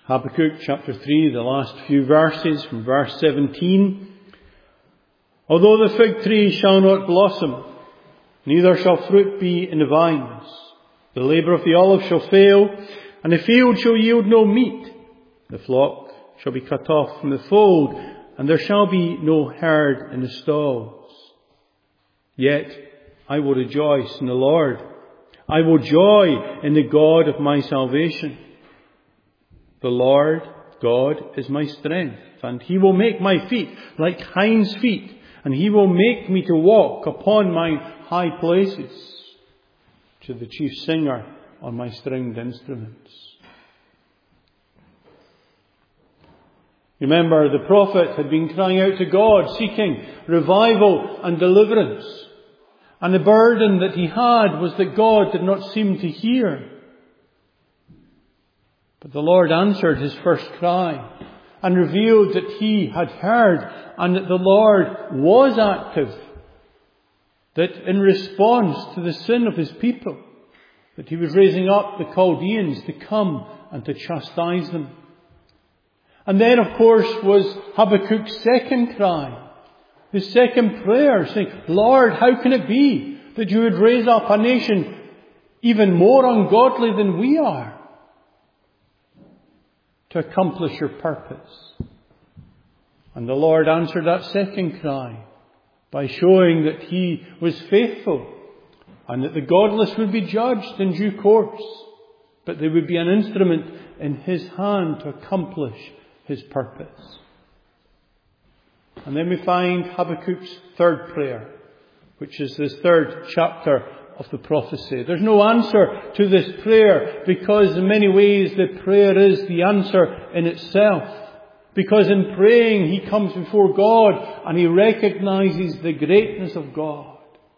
Habakkuk chapter 3, the last few verses from verse 17. Although the fig tree shall not blossom, neither shall fruit be in the vines, the labour of the olive shall fail, and the field shall yield no meat. The flock shall be cut off from the fold, and there shall be no herd in the stalls. Yet I will rejoice in the Lord. I will joy in the God of my salvation. The Lord God is my strength, and He will make my feet like hinds' feet, and He will make me to walk upon my high places. To the chief singer on my stringed instruments. Remember, the prophet had been crying out to God, seeking revival and deliverance. And the burden that he had was that God did not seem to hear. But the Lord answered his first cry and revealed that He had heard and that the Lord was active. That in response to the sin of His people, that He was raising up the Chaldeans to come and to chastise them. And then, of course, was Habakkuk's second cry, his second prayer, saying, Lord, how can it be that You would raise up a nation even more ungodly than we are to accomplish Your purpose? And the Lord answered that second cry by showing that He was faithful and that the godless would be judged in due course, but they would be an instrument in His hand to accomplish His purpose. And then we find Habakkuk's third prayer, which is this third chapter of the prophecy. There's no answer to this prayer because in many ways the prayer is the answer in itself. Because in praying he comes before God and he recognizes the greatness of God.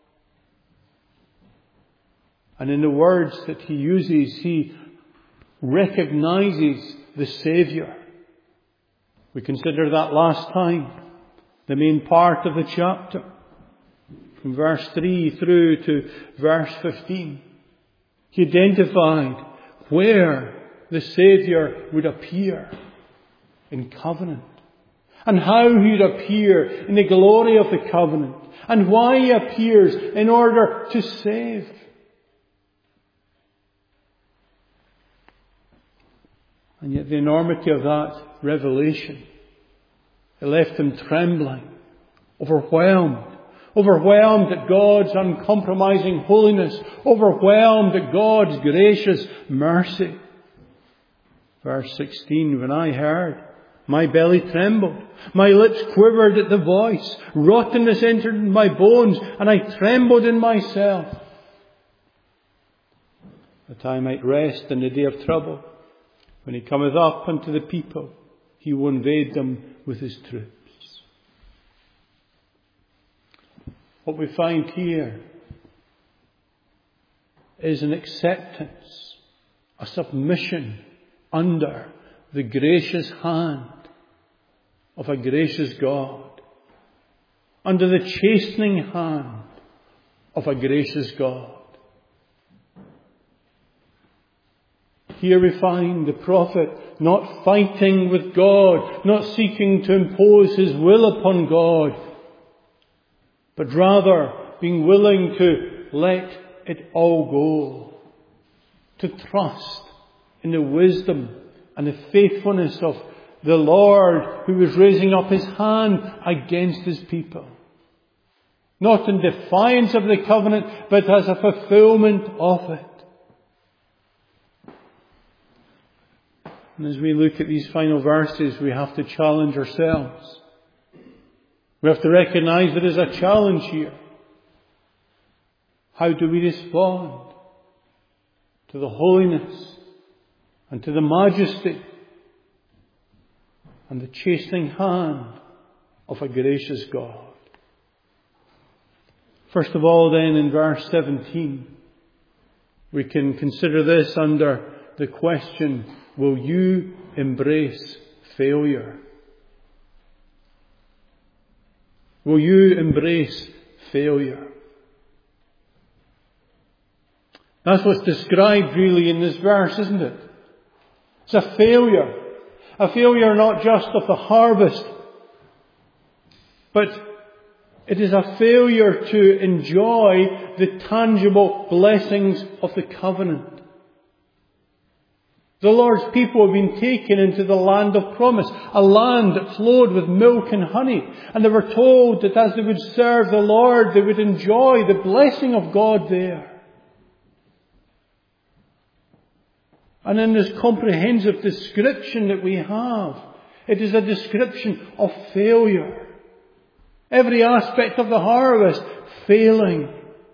And in the words that he uses, he recognizes the Saviour. We considered that last time, the main part of the chapter, from verse 3 through to verse 15. He identified where the Saviour would appear in covenant, and how He would appear in the glory of the covenant, and why He appears in order to save. And yet the enormity of that revelation, it left him trembling, overwhelmed at God's uncompromising holiness, overwhelmed at God's gracious mercy. Verse 16, when I heard, my belly trembled, my lips quivered at the voice, rottenness entered in my bones, and I trembled in myself, that I might rest in the day of trouble. When He cometh up unto the people, He will invade them with His troops. What we find here is an acceptance, a submission under the gracious hand of a gracious God, under the chastening hand of a gracious God. Here we find the prophet not fighting with God, not seeking to impose his will upon God, but rather being willing to let it all go, to trust in the wisdom and the faithfulness of the Lord who was raising up His hand against His people. Not in defiance of the covenant, but as a fulfillment of it. And as we look at these final verses, we have to challenge ourselves. We have to recognize there is a challenge here. How do we respond to the holiness and to the majesty and the chastening hand of a gracious God? First of all, then, in verse 17, we can consider this under the question, will you embrace failure? Will you embrace failure? That's what's described really in this verse, isn't it? It's a failure. A failure not just of the harvest, but it is a failure to enjoy the tangible blessings of the covenant. The Lord's people have been taken into the land of promise, a land that flowed with milk and honey. And they were told that as they would serve the Lord, they would enjoy the blessing of God there. And in this comprehensive description that we have, it is a description of failure. Every aspect of the harvest failing.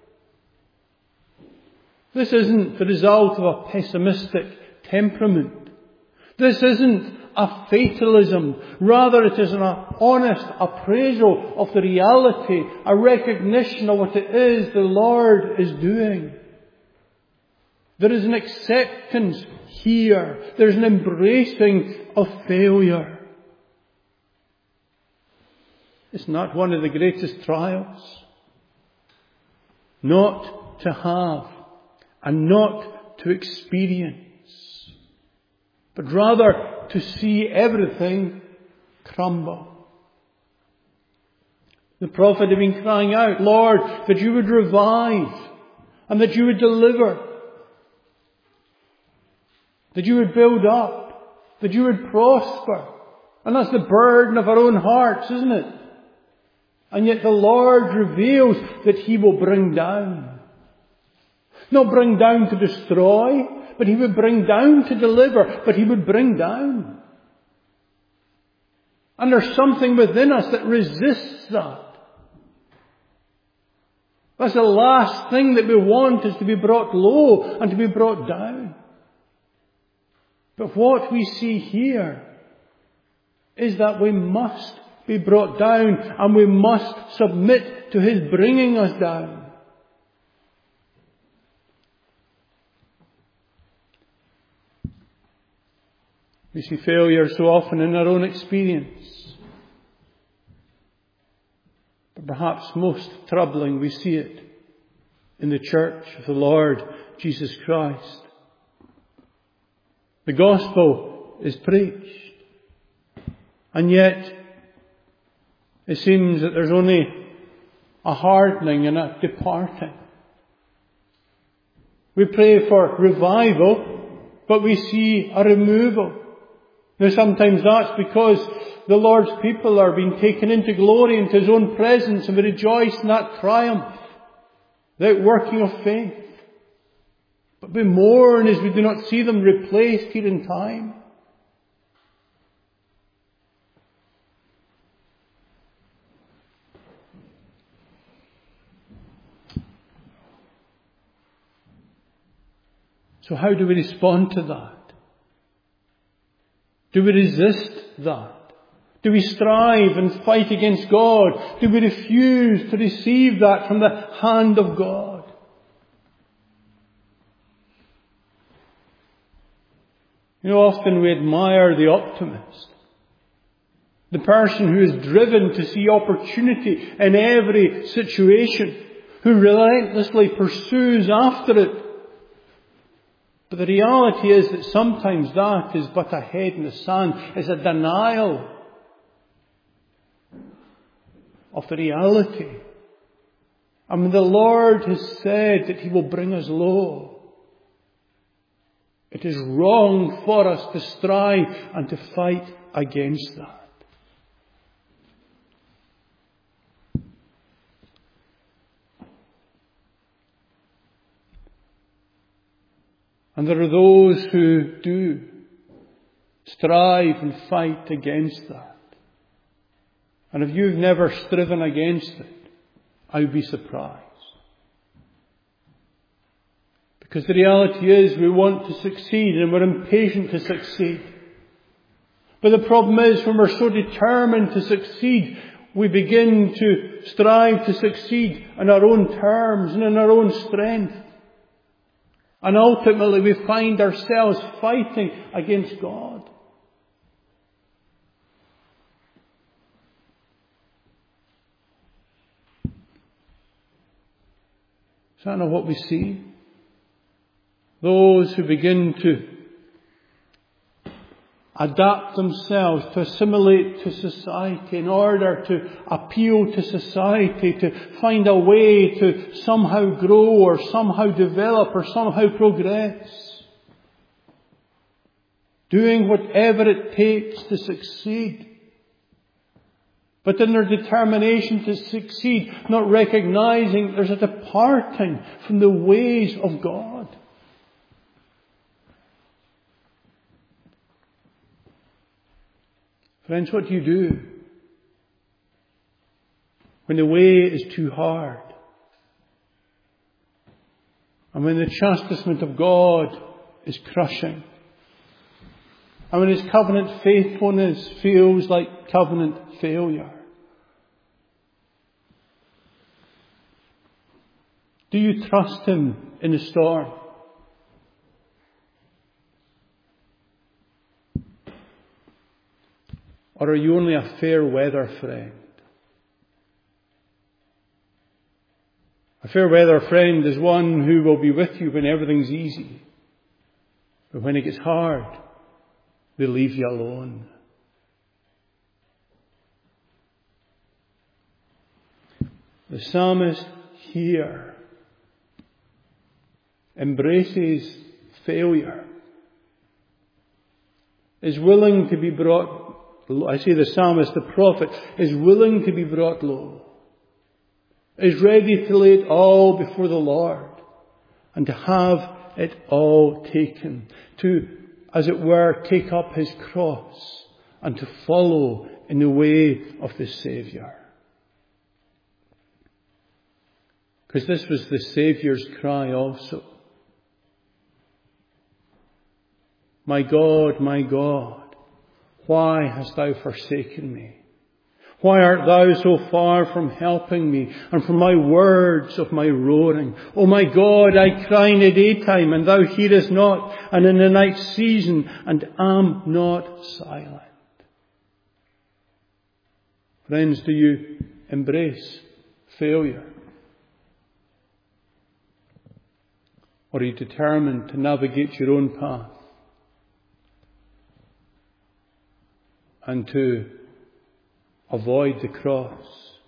This isn't the result of a pessimistic temperament. This isn't a fatalism. Rather, it is an honest appraisal of the reality, a recognition of what it is the Lord is doing. There is an acceptance here. There's an embracing of failure. It's not one of the greatest trials. Not to have and not to experience, but rather to see everything crumble. The prophet had been crying out, Lord, that you would revive and that you would deliver, that you would build up, that you would prosper. And that's the burden of our own hearts, isn't it? And yet the Lord reveals that He will bring down. Not bring down to destroy, but He would bring down to deliver, but He would bring down. And there's something within us that resists that. That's the last thing that we want, is to be brought low and to be brought down. But what we see here is that we must be brought down and we must submit to His bringing us down. We see failure so often in our own experience. But perhaps most troubling, we see it in the church of the Lord Jesus Christ. The gospel is preached, and yet it seems that there's only a hardening and a departing. We pray for revival, but we see a removal. Now sometimes that's because the Lord's people are being taken into glory, into His own presence, and we rejoice in that triumph, that working of faith. But we mourn as we do not see them replaced here in time. So how do we respond to that? Do we resist that? Do we strive and fight against God? Do we refuse to receive that from the hand of God? You know, often we admire the optimist. The person who is driven to see opportunity in every situation, who relentlessly pursues after it. But the reality is that sometimes that is but a head in the sand. It's a denial of the reality. And when the Lord has said that He will bring us low, it is wrong for us to strive and to fight against that. And there are those who do strive and fight against that. And if you've never striven against it, I would be surprised. Because the reality is we want to succeed and we're impatient to succeed. But the problem is when we're so determined to succeed, we begin to strive to succeed on our own terms and in our own strength. And ultimately we find ourselves fighting against God. Is that not what we see? Those who begin to adapt themselves, to assimilate to society in order to appeal to society, to find a way to somehow grow or somehow develop or somehow progress. Doing whatever it takes to succeed. But in their determination to succeed, not recognizing there's a departing from the ways of God. Friends, what do you do when the way is too hard? And when the chastisement of God is crushing? And when His covenant faithfulness feels like covenant failure? Do you trust Him in the storm? Or are you only a fair weather friend? A fair weather friend is one who will be with you when everything's easy. But when it gets hard, they leave you alone. The psalmist here embraces failure, is willing to be brought, I say the psalmist, the prophet, is willing to be brought low, is ready to lay it all before the Lord and to have it all taken, to, as it were, take up his cross and to follow in the way of the Saviour. Because this was the Saviour's cry also. My God, why hast thou forsaken me? Why art thou so far from helping me and from my words of my roaring? O my God, I cry in the daytime and thou hearest not, and in the night season and am not silent. Friends, do you embrace failure? Or are you determined to navigate your own path and to avoid the cross?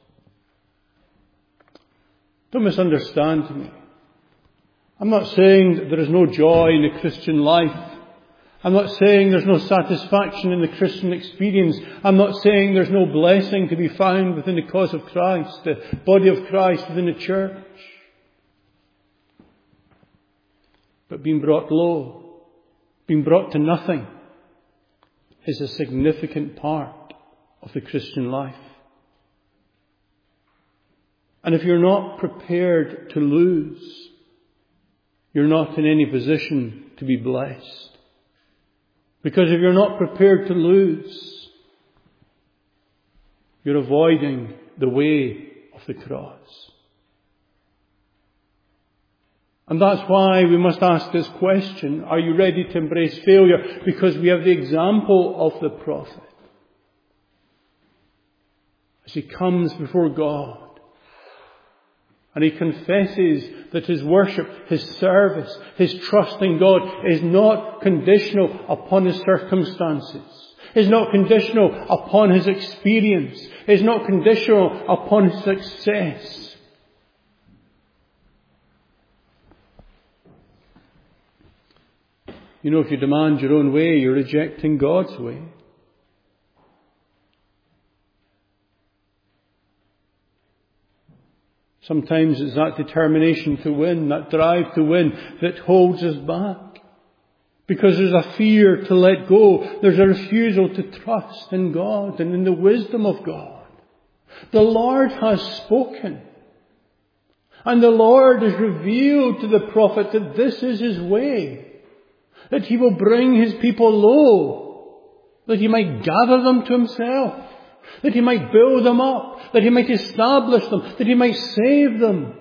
Don't misunderstand me. I'm not saying that there is no joy in the Christian life. I'm not saying there's no satisfaction in the Christian experience. I'm not saying there's no blessing to be found within the cause of Christ, the body of Christ within the church. But being brought low, being brought to nothing, is a significant part of the Christian life. And if you're not prepared to lose, you're not in any position to be blessed. Because if you're not prepared to lose, you're avoiding the way of the cross. And that's why we must ask this question, are you ready to embrace failure? Because we have the example of the prophet. As he comes before God and he confesses that his worship, his service, his trust in God is not conditional upon his circumstances, is not conditional upon his experience, is not conditional upon his success. You know, if you demand your own way, you're rejecting God's way. Sometimes it's that determination to win, that drive to win, that holds us back. Because there's a fear to let go. There's a refusal to trust in God and in the wisdom of God. The Lord has spoken. And the Lord has revealed to the prophet that this is his way. That he will bring his people low. That he might gather them to himself. That he might build them up. That he might establish them. That he might save them.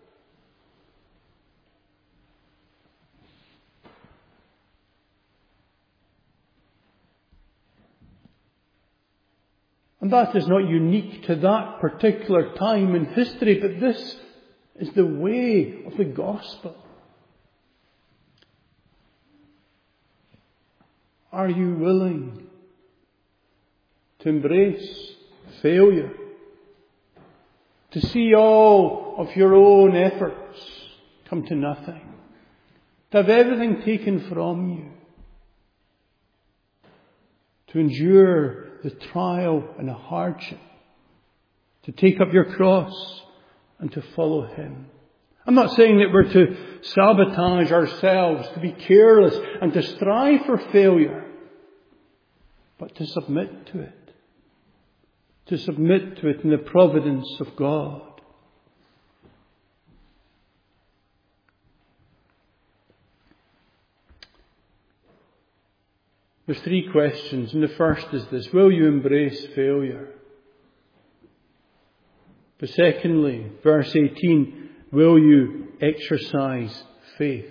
And that is not unique to that particular time in history, but this is the way of the gospel. Are you willing to embrace failure, to see all of your own efforts come to nothing, to have everything taken from you, to endure the trial and the hardship, to take up your cross and to follow Him. I'm not saying that we're to sabotage ourselves, to be careless and to strive for failure, but to submit to it. To submit to it in the providence of God. There's 3 questions, and the first is this: will you embrace failure? But secondly, verse 18, will you exercise faith?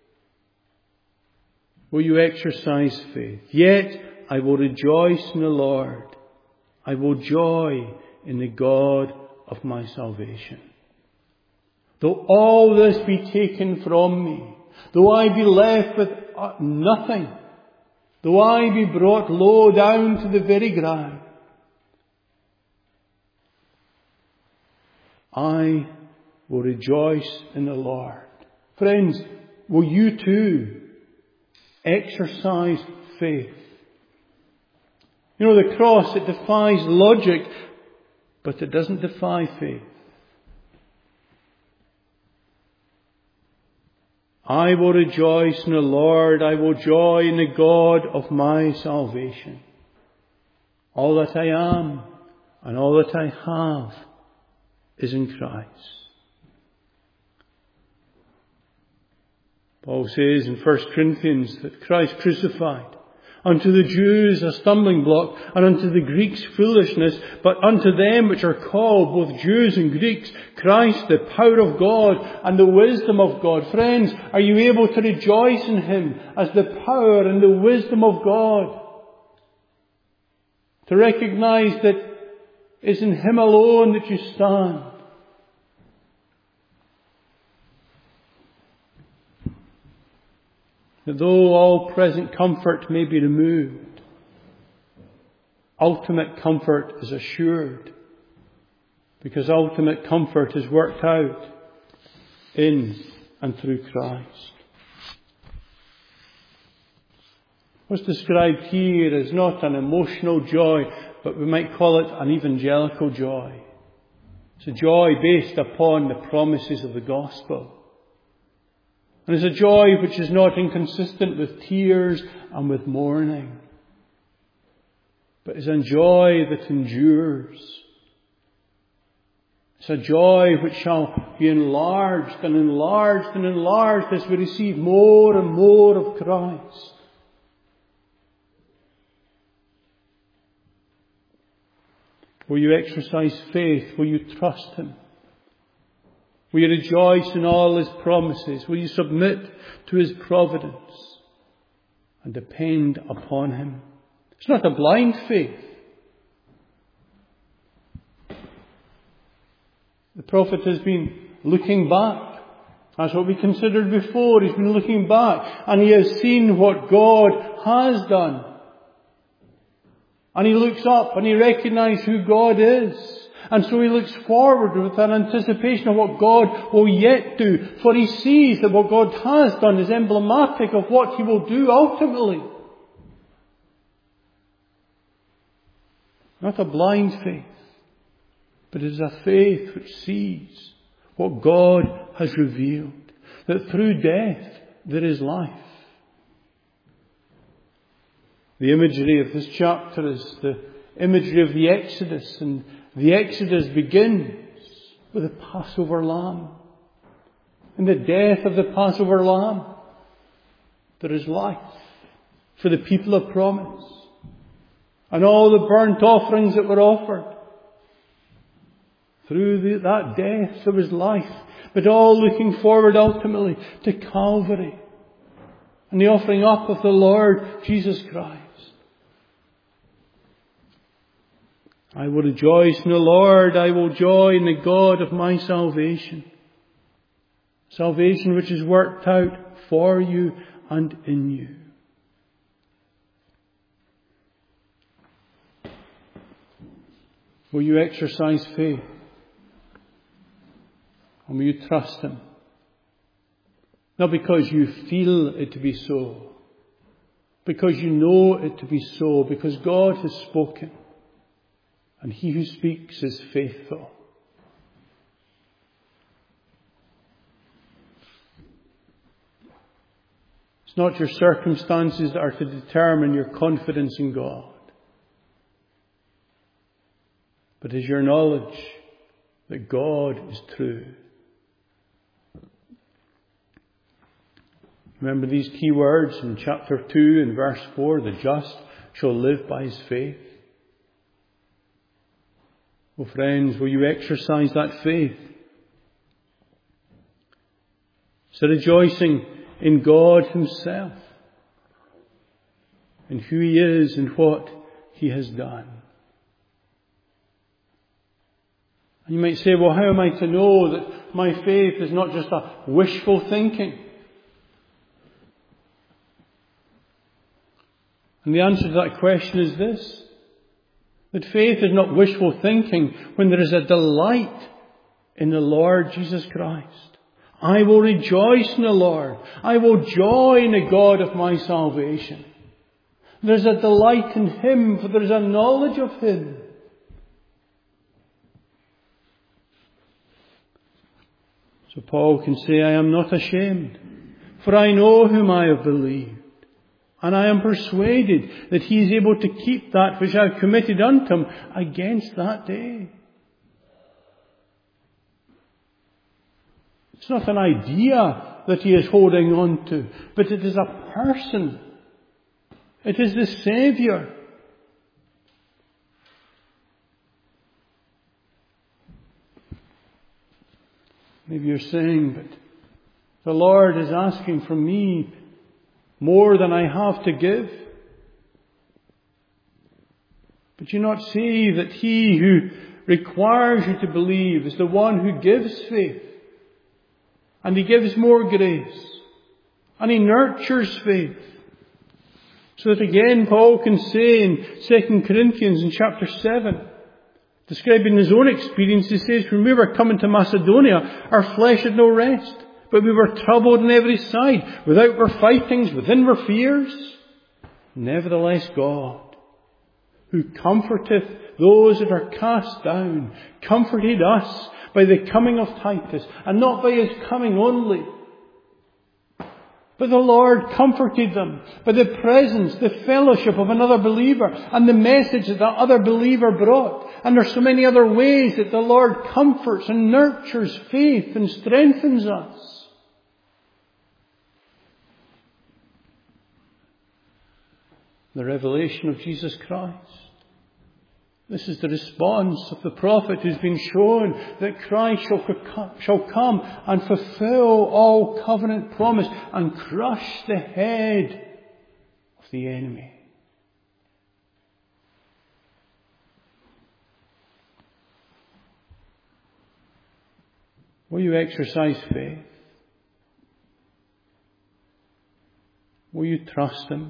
Will you exercise faith? Yet I will rejoice in the Lord. I will joy in the God of my salvation. Though all this be taken from me, though I be left with nothing, though I be brought low down to the very ground, I will rejoice in the Lord. Friends, will you too exercise faith? You know, the cross, it defies logic, but it doesn't defy faith. I will rejoice in the Lord. I will joy in the God of my salvation. All that I am and all that I have is in Christ. Paul says in 1 Corinthians that Christ crucified, unto the Jews a stumbling block, and unto the Greeks foolishness, but unto them which are called, both Jews and Greeks, Christ the power of God and the wisdom of God. Friends, are you able to rejoice in Him as the power and the wisdom of God? To recognize that it's in Him alone that you stand. That though all present comfort may be removed, ultimate comfort is assured, because ultimate comfort is worked out in and through Christ. What's described here is not an emotional joy, but we might call it an evangelical joy. It's a joy based upon the promises of the gospel. And it's a joy which is not inconsistent with tears and with mourning, but is a joy that endures. It's a joy which shall be enlarged and enlarged and enlarged as we receive more and more of Christ. Will you exercise faith? Will you trust Him? Will you rejoice in all His promises? Will you submit to His providence and depend upon Him? It's not a blind faith. The prophet has been looking back. That's what we considered before. He's been looking back and he has seen what God has done. And he looks up and he recognizes who God is. And so he looks forward with an anticipation of what God will yet do. For he sees that what God has done is emblematic of what He will do ultimately. Not a blind faith, but it is a faith which sees what God has revealed. That through death there is life. The imagery of this chapter is the imagery of the Exodus, and the Exodus begins with the Passover lamb. In the death of the Passover lamb, there is life for the people of promise. And all the burnt offerings that were offered, through that death there was life, but all looking forward ultimately to Calvary and the offering up of the Lord Jesus Christ. I will rejoice in the Lord. I will joy in the God of my salvation. Salvation which is worked out for you and in you. Will you exercise faith? And will you trust Him? Not because you feel it to be so, because you know it to be so, because God has spoken, and He who speaks is faithful. It's not your circumstances that are to determine your confidence in God, but is your knowledge that God is true. Remember these key words in chapter 2 and verse 4, the just shall live by his faith. Oh friends, will you exercise that faith? It's a rejoicing in God Himself, in who He is and what He has done. And you might say, well, how am I to know that my faith is not just a wishful thinking? And the answer to that question is this: that faith is not wishful thinking when there is a delight in the Lord Jesus Christ. I will rejoice in the Lord. I will joy in the God of my salvation. There's a delight in Him, for there is a knowledge of Him. So Paul can say, I am not ashamed, for I know whom I have believed. And I am persuaded that He is able to keep that which I have committed unto Him against that day. It's not an idea that he is holding on to, but it is a person. It is the Saviour. Maybe you're saying, but the Lord is asking from me more than I have to give. But you not see that He who requires you to believe is the one who gives faith. And He gives more grace. And He nurtures faith. So that again Paul can say in 2 Corinthians in chapter 7, describing his own experience, he says, when we were coming to Macedonia, our flesh had no rest, but we were troubled on every side. Without were fightings, within were fears. Nevertheless God, who comforteth those that are cast down, comforted us by the coming of Titus, and not by his coming only. But the Lord comforted them by the presence, the fellowship of another believer, and the message that other believer brought. And there's so many other ways that the Lord comforts and nurtures faith and strengthens us. The revelation of Jesus Christ. This is the response of the prophet who's been shown that Christ shall come and fulfill all covenant promise and crush the head of the enemy. Will you exercise faith? Will you trust Him?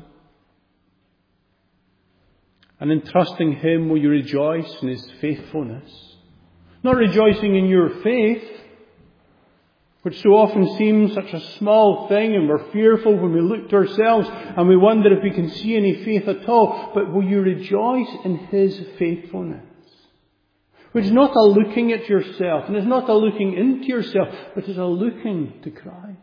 And in trusting Him, will you rejoice in His faithfulness? Not rejoicing in your faith, which so often seems such a small thing, and we're fearful when we look to ourselves and we wonder if we can see any faith at all. But will you rejoice in His faithfulness? Which is not a looking at yourself, and is not a looking into yourself, but is a looking to Christ.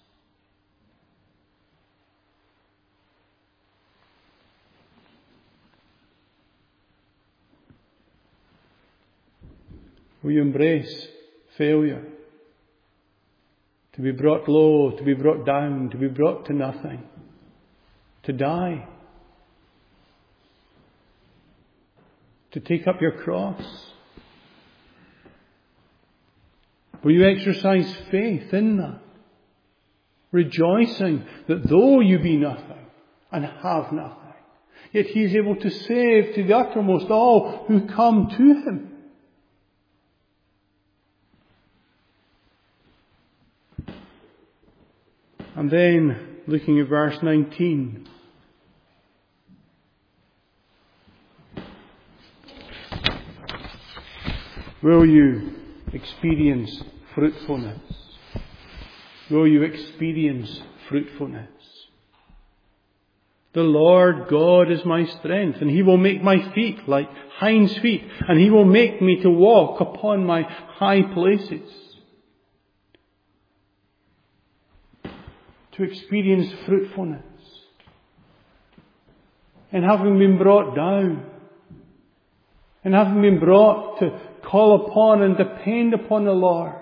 Will you embrace failure? To be brought low, to be brought down, to be brought to nothing. To die. To take up your cross. Will you exercise faith in that? Rejoicing that though you be nothing and have nothing, yet He is able to save to the uttermost all who come to Him. And then, looking at verse 19. Will you experience fruitfulness? Will you experience fruitfulness? The Lord God is my strength, and He will make my feet like hinds' feet, and He will make me to walk upon my high places. To experience fruitfulness. And having been brought down, and having been brought to call upon and depend upon the Lord,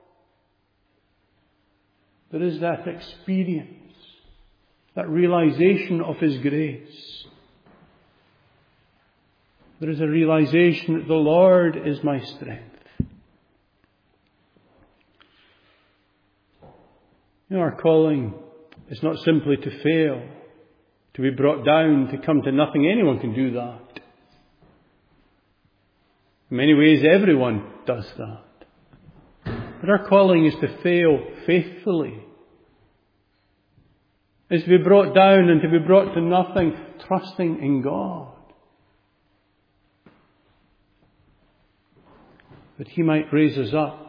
there is that experience, that realization of His grace. There is a realization that the Lord is my strength. Our calling is not simply to fail, to be brought down, to come to nothing. Anyone can do that. In many ways, everyone does that. But our calling is to fail faithfully. Is to be brought down and to be brought to nothing, trusting in God. That He might raise us up.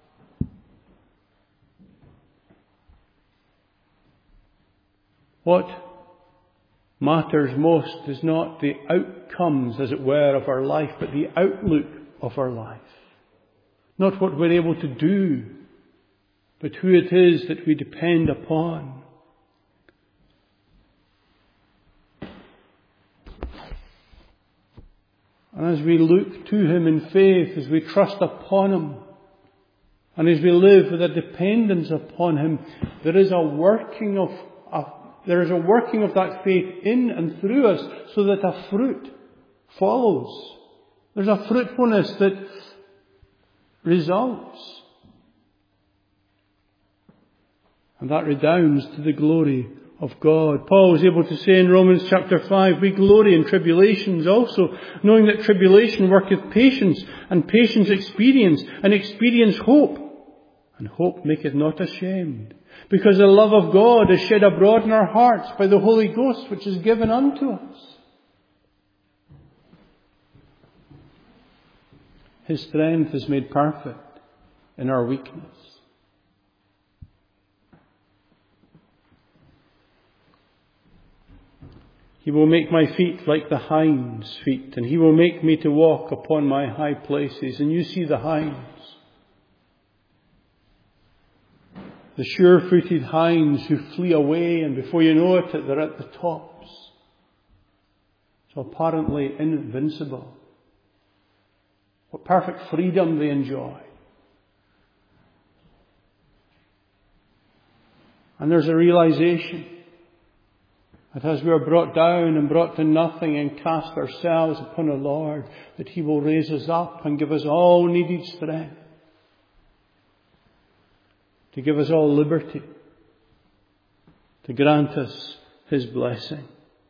What matters most is not the outcomes, as it were, of our life, but the outlook of our life. Not what we're able to do, but who it is that we depend upon. And as we look to Him in faith, as we trust upon Him, and as we live with a dependence upon Him, there is a working of that faith in and through us, so that a fruit follows. There's a fruitfulness that results. And that redounds to the glory of God. Paul was able to say in Romans chapter 5, we glory in tribulations also, knowing that tribulation worketh patience, and patience experience, and experience hope. And hope maketh not ashamed, because the love of God is shed abroad in our hearts by the Holy Ghost, which is given unto us. His strength is made perfect in our weakness. He will make my feet like the hinds' feet, and He will make me to walk upon my high places. And you see the hinds. The sure-footed hinds who flee away, and before you know it, they're at the tops. So apparently invincible. What perfect freedom they enjoy. And there's a realization that as we are brought down and brought to nothing and cast ourselves upon the Lord, that He will raise us up and give us all needed strength. To give us all liberty. To grant us His blessing.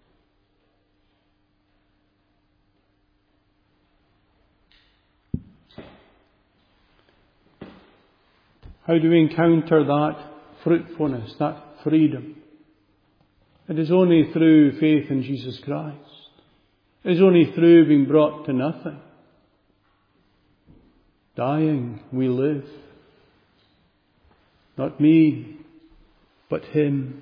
How do we encounter that fruitfulness, that freedom? It is only through faith in Jesus Christ. It is only through being brought to nothing. Dying, we live. Not me, but Him.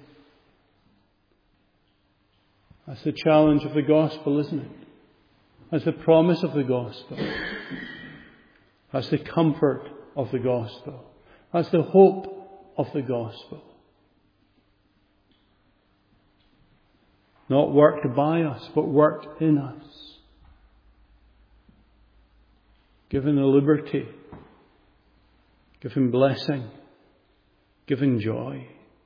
That's the challenge of the gospel, isn't it? That's the promise of the gospel. That's the comfort of the gospel. That's the hope of the gospel. Not worked by us, but worked in us. Given the liberty, given blessing, given joy.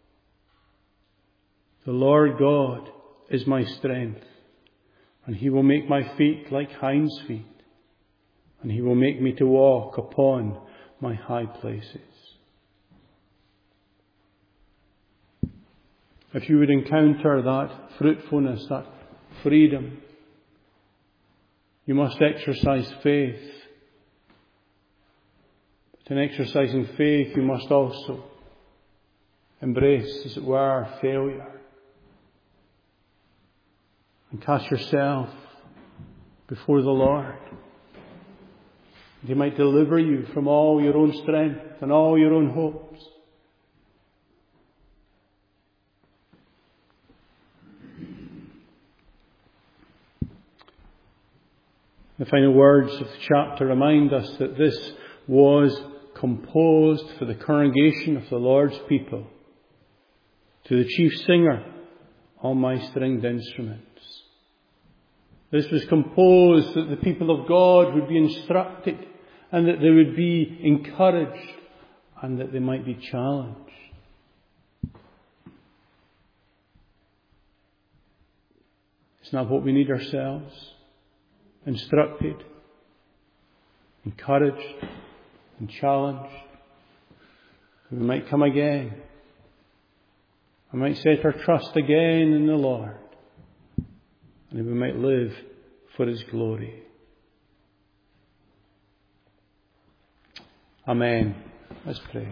The Lord God is my strength, and He will make my feet like hinds' feet, and He will make me to walk upon my high places. If you would encounter that fruitfulness, that freedom, you must exercise faith. But in exercising faith, you must also embrace, as it were, failure. And cast yourself before the Lord. He might deliver you from all your own strength and all your own hopes. The final words of the chapter remind us that this was composed for the congregation of the Lord's people, to the chief singer on my stringed instruments. This was composed that the people of God would be instructed and that they would be encouraged and that they might be challenged. Isn't that what we need ourselves? Instructed, encouraged and challenged. We might come again. We might set our trust again in the Lord. And we might live for His glory. Amen. Let's pray.